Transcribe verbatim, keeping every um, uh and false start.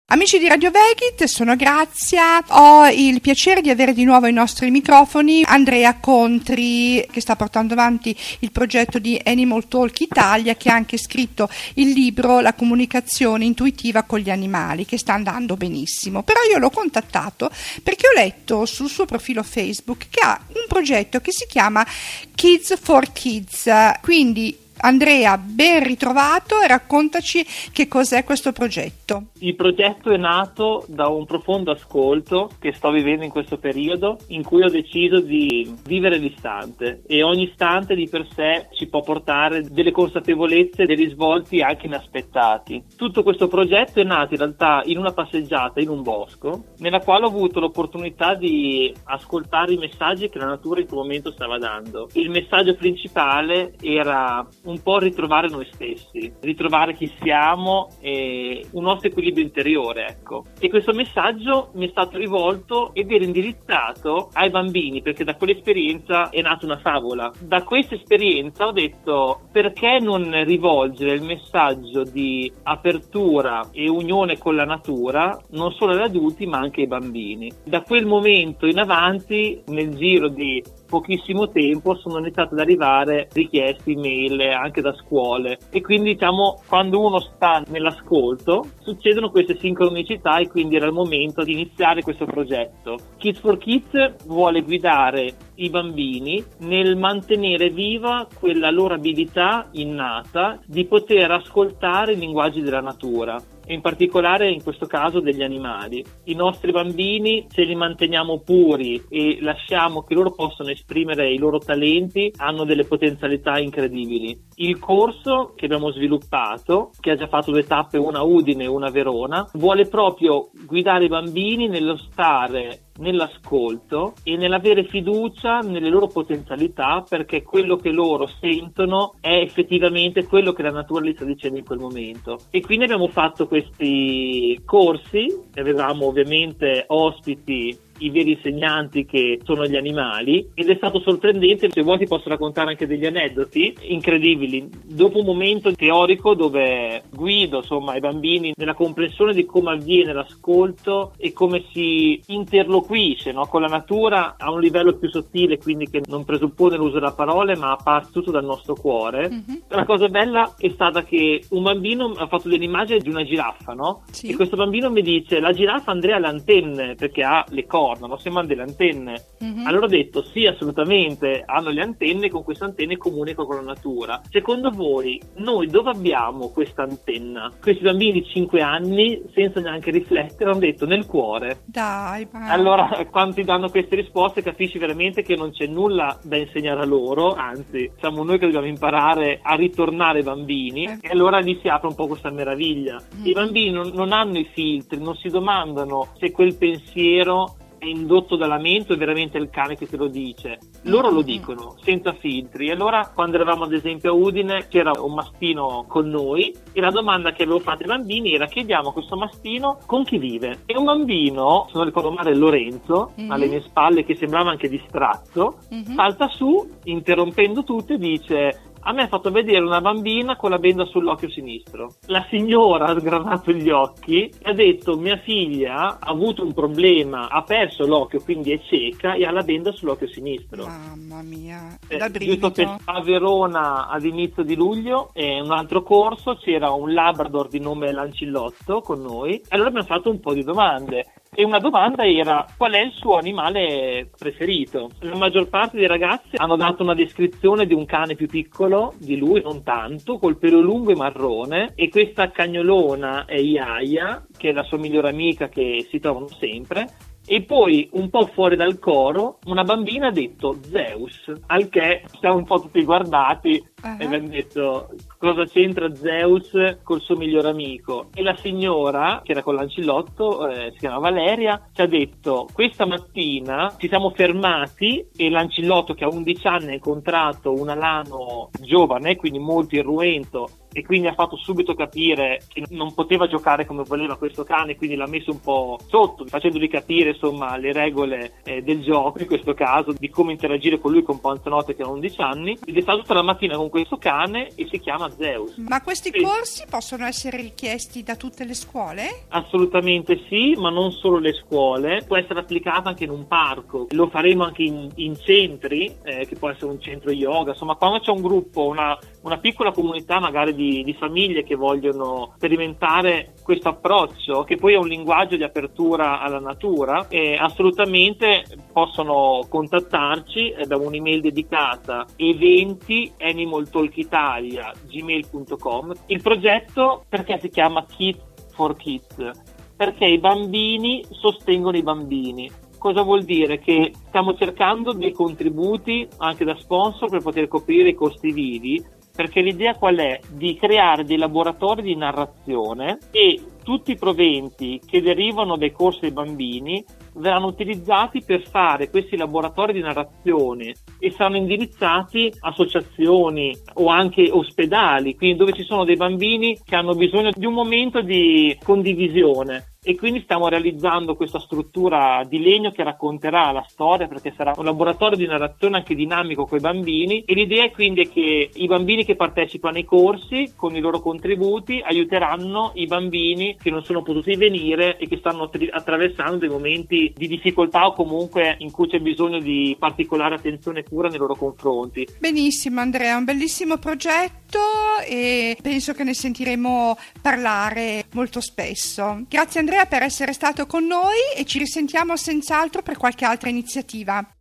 Amici di Radio Vegit, sono Grazia, ho il piacere di avere di nuovo ai nostri microfoni Andrea Contri, che sta portando avanti il progetto di Animal Talk Italia, che ha anche scritto il libro La comunicazione intuitiva con gli animali, che sta andando benissimo. Però io l'ho contattato perché ho letto sul suo profilo Facebook che ha un progetto che si chiama Kids for Kids, quindi Andrea, ben ritrovato e raccontaci che cos'è questo progetto. Il progetto è nato da un profondo ascolto che sto vivendo in questo periodo, in cui ho deciso di vivere l'istante, e ogni istante di per sé ci può portare delle consapevolezze, dei risvolti anche inaspettati. Tutto questo progetto è nato in realtà in una passeggiata in un bosco, nella quale ho avuto l'opportunità di ascoltare i messaggi che la natura in quel momento stava dando. Il messaggio principale era un po' ritrovare noi stessi, ritrovare chi siamo e un nostro equilibrio interiore, ecco. E questo messaggio mi è stato rivolto ed era indirizzato ai bambini, perché da quell'esperienza è nata una favola. Da questa esperienza ho detto: perché non rivolgere il messaggio di apertura e unione con la natura non solo agli adulti ma anche ai bambini. Da quel momento in avanti, nel giro di pochissimo tempo, sono iniziate ad arrivare richieste, email anche da scuole, e quindi diciamo quando uno sta nell'ascolto succedono queste sincronicità, e quindi era il momento di iniziare questo progetto. Kids for Kids vuole guidare i bambini nel mantenere viva quella loro abilità innata di poter ascoltare i linguaggi della natura, e in particolare in questo caso degli animali. I nostri bambini, se li manteniamo puri e lasciamo che loro possano esprimere i loro talenti, hanno delle potenzialità incredibili. Il corso che abbiamo sviluppato, che ha già fatto due tappe, una a Udine e una a Verona, vuole proprio guidare i bambini nello stare nell'ascolto e nell'avere fiducia nelle loro potenzialità, perché quello che loro sentono è effettivamente quello che la natura gli sta dicendo in quel momento. E quindi abbiamo fatto questi corsi, avevamo ovviamente ospiti i veri insegnanti che sono gli animali, ed è stato sorprendente. Se vuoi ti posso raccontare anche degli aneddoti incredibili. Dopo un momento teorico dove guido insomma i bambini nella comprensione di come avviene l'ascolto e come si interloquisce, no, con la natura a un livello più sottile, quindi che non presuppone l'uso della parole ma parte tutto dal nostro cuore. Mm-hmm. La cosa bella è stata che un bambino ha fatto delle immagini di una giraffa, no? Sì. E questo bambino mi dice: la giraffa, Andrea, ha le antenne perché ha le corna, no? Sembrano delle antenne. Mm-hmm. Allora ho detto: sì, assolutamente, hanno le antenne, con queste antenne comunicano con la natura. Secondo voi, noi dove abbiamo questa antenna? Questi bambini di cinque anni, senza neanche riflettere, hanno detto: nel cuore. Dai, ma... Allora, quando ti danno queste risposte capisci veramente che non c'è nulla da insegnare a loro, anzi siamo noi che dobbiamo imparare a ritornare ai bambini, eh. E allora lì si apre un po' questa meraviglia. Mm-hmm. I bambini non, non hanno i filtri, non si domandano se quel pensiero è indotto dalla mente o è veramente il cane che te lo dice. Loro lo dicono senza filtri. E allora, quando eravamo ad esempio a Udine, c'era un mastino con noi e la domanda che avevo fatto ai bambini era: chiediamo a questo mastino con chi vive. E un bambino, se non ricordo male Lorenzo, mm-hmm. alle mie spalle, che sembrava anche distratto, mm-hmm. salta su interrompendo tutto e dice: a me ha fatto vedere una bambina con la benda sull'occhio sinistro. La signora ha sgranato gli occhi e ha detto: mia figlia ha avuto un problema, ha perso l'occhio, quindi è cieca e ha la benda sull'occhio sinistro. Mamma mia, eh, da brivido. Giusto per, a Verona ad inizio di luglio, in un altro corso c'era un Labrador di nome Lancillotto con noi. Allora abbiamo fatto un po' di domande. E una domanda era: qual è il suo animale preferito? La maggior parte dei ragazzi hanno dato una descrizione di un cane più piccolo di lui, non tanto, col pelo lungo e marrone, e questa cagnolona è Iaia, che è la sua migliore amica, che si trovano sempre. E poi, un po' fuori dal coro, una bambina ha detto Zeus, al che siamo un po' tutti guardati uh-huh. e abbiamo detto: cosa c'entra Zeus col suo migliore amico? E la signora, che era con l'ancillotto, eh, si chiama Valeria, ci ha detto: questa mattina ci siamo fermati e l'ancillotto, che ha undici anni, ha incontrato un alano giovane, quindi molto irruento, e quindi ha fatto subito capire che non poteva giocare come voleva questo cane, quindi l'ha messo un po' sotto, facendogli capire insomma le regole eh, del gioco, in questo caso di come interagire con lui, con Panzanotte che ha undici anni, ed è stato tutta la mattina con questo cane e si chiama Zeus. Ma questi sì. corsi possono essere richiesti da tutte le scuole? Assolutamente sì, ma non solo le scuole, può essere applicata anche in un parco, lo faremo anche in, in centri, eh, che può essere un centro yoga, insomma quando c'è un gruppo, una, una piccola comunità magari di, di famiglie che vogliono sperimentare questo approccio, che poi è un linguaggio di apertura alla natura, eh, assolutamente possono contattarci eh, da un'email dedicata eventi animal talk italia gmail punto com. Il progetto perché si chiama Kids for Kids? Perché i bambini sostengono i bambini. Cosa vuol dire? Che stiamo cercando dei contributi anche da sponsor per poter coprire i costi vivi, perché l'idea qual è? Di creare dei laboratori di narrazione e tutti i proventi che derivano dai corsi dei bambini verranno utilizzati per fare questi laboratori di narrazione e saranno indirizzati a associazioni o anche ospedali, quindi dove ci sono dei bambini che hanno bisogno di un momento di condivisione. E quindi stiamo realizzando questa struttura di legno che racconterà la storia, perché sarà un laboratorio di narrazione anche dinamico con i bambini, e l'idea è quindi che i bambini che partecipano ai corsi con i loro contributi aiuteranno i bambini che non sono potuti venire e che stanno tri- attraversando dei momenti di difficoltà o comunque in cui c'è bisogno di particolare attenzione e cura nei loro confronti. Benissimo Andrea, un bellissimo progetto e penso che ne sentiremo parlare molto spesso. Grazie Andrea per essere stato con noi e ci risentiamo senz'altro per qualche altra iniziativa.